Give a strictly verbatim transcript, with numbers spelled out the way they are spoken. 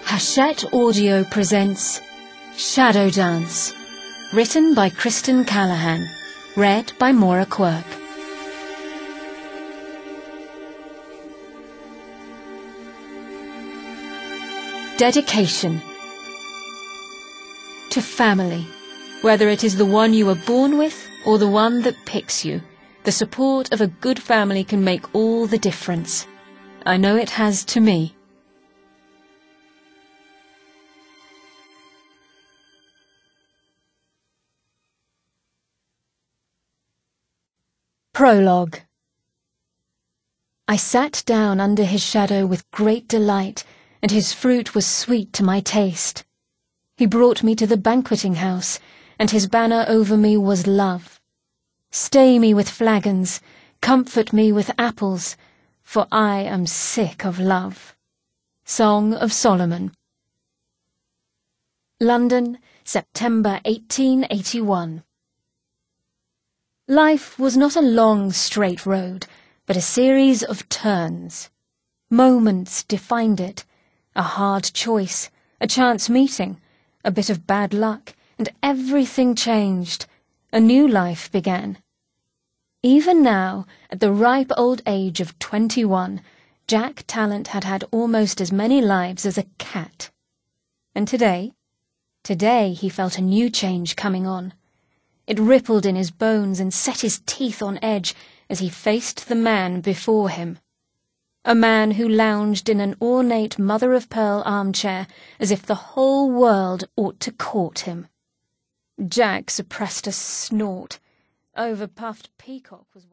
Hachette Audio presents Shadow Dance, written by Kristen Callahan, read by Maura Quirk. Dedication. To family, whether it is the one you were born with or the one that picks you, the support of a good family can make all the difference. I know it has to me. Prologue. I sat down under his shadow with great delight, and his fruit was sweet to my taste. He brought me to the banqueting house, and his banner over me was love. Stay me with flagons, comfort me with apples, for I am sick of love. Song of Solomon. London, September eighteen eighty-one. Life was not a long, straight road, but a series of turns. Moments defined it, a hard choice, a chance meeting, a bit of bad luck, and everything changed. A new life began. Even now, at the ripe old age of twenty-one, Jack Tallant had had almost as many lives as a cat. And today, today he felt a new change coming on. It rippled in his bones and set his teeth on edge as he faced the man before him. A man who lounged in an ornate mother-of-pearl armchair as if the whole world ought to court him. Jack suppressed a snort. Overpuffed peacock was